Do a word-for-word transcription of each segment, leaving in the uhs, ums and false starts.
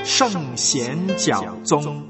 圣贤讲宗。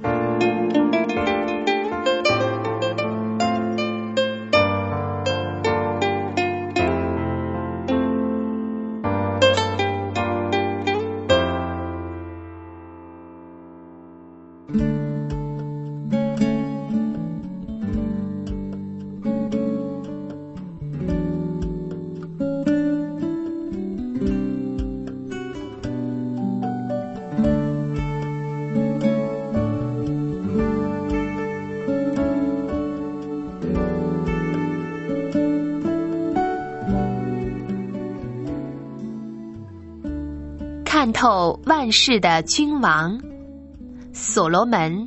看透万事的君王所罗门。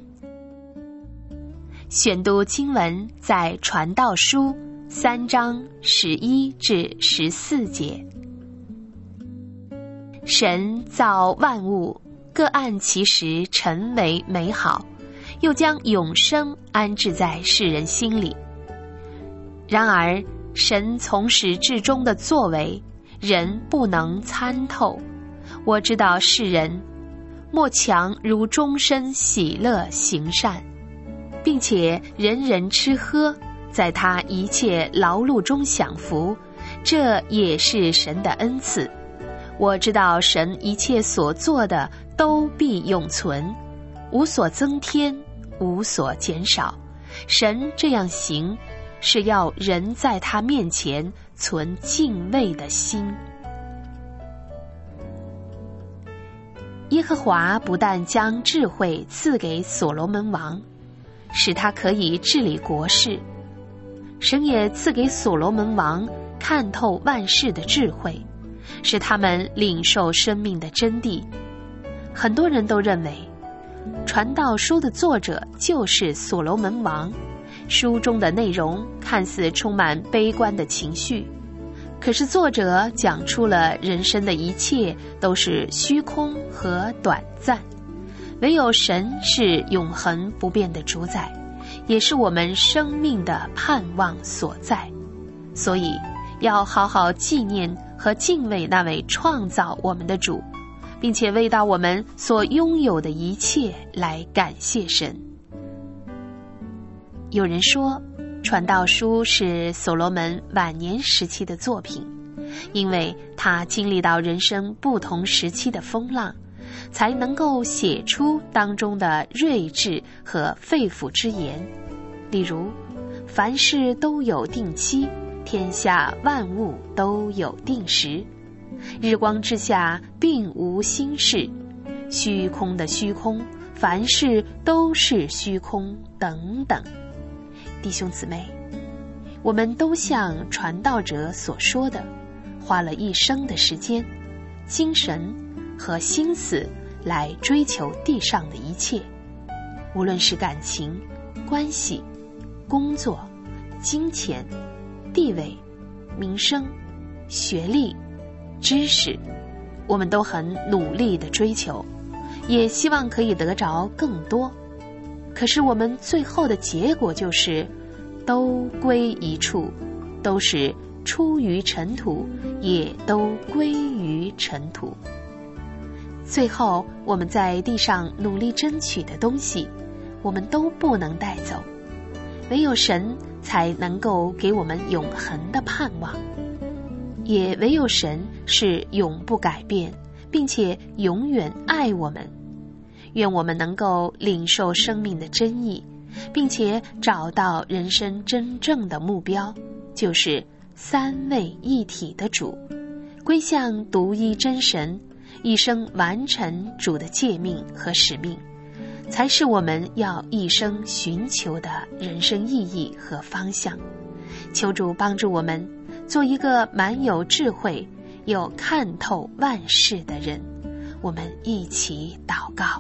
选读经文在传道书三章十一至十四节。神造万物，各按其时成为美好，又将永生安置在世人心里。然而神从始至终的作为，人不能参透。我知道世人莫强如终身喜乐行善，并且人人吃喝，在他一切劳碌中享福，这也是神的恩赐。我知道神一切所做的都必永存，无所增添，无所减少。神这样行，是要人在他面前存敬畏的心。耶和华不但将智慧赐给所罗门王，使他可以治理国事，神也赐给所罗门王看透万事的智慧，使他们领受生命的真谛。很多人都认为传道书的作者就是所罗门王，书中的内容看似充满悲观的情绪，可是作者讲出了人生的一切都是虚空和短暂，唯有神是永恒不变的主宰，也是我们生命的盼望所在。所以要好好纪念和敬畏那位创造我们的主，并且为到我们所拥有的一切来感谢神。有人说传道书是所罗门晚年时期的作品，因为他经历到人生不同时期的风浪，才能够写出当中的睿智和肺腑之言。例如，凡事都有定期，天下万物都有定时，日光之下并无新事，虚空的虚空，凡事都是虚空，等等。弟兄姊妹，我们都像传道者所说的，花了一生的时间、精神和心思来追求地上的一切，无论是感情、关系、工作、金钱、地位、名声、学历、知识，我们都很努力地追求，也希望可以得着更多。可是我们最后的结果就是都归一处，都是出于尘土，也都归于尘土。最后我们在地上努力争取的东西，我们都不能带走，唯有神才能够给我们永恒的盼望，也唯有神是永不改变，并且永远爱我们。愿我们能够领受生命的真意，并且找到人生真正的目标，就是三位一体的主，归向独一真神，一生完成主的诫命和使命，才是我们要一生寻求的人生意义和方向。求主帮助我们做一个满有智慧又看透万事的人。我们一起祷告。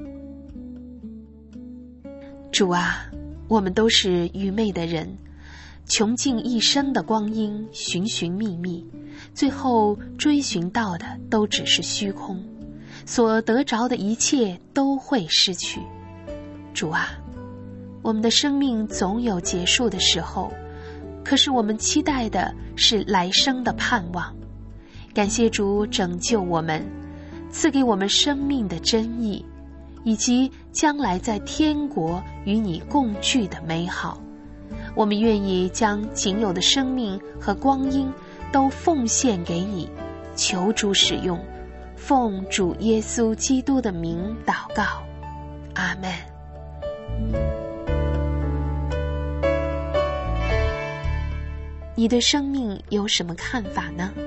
主啊，我们都是愚昧的人，穷尽一生的光阴寻寻觅觅，最后追寻到的都只是虚空，所得着的一切都会失去。主啊，我们的生命总有结束的时候，可是我们期待的是来生的盼望。感谢主拯救我们， 赐给我们生命的真意，以及将来在天国与你共聚的美好。我们愿意将仅有的生命和光阴都奉献给你，求主使用，奉主耶稣基督的名祷告，阿们。你对生命有什么看法呢？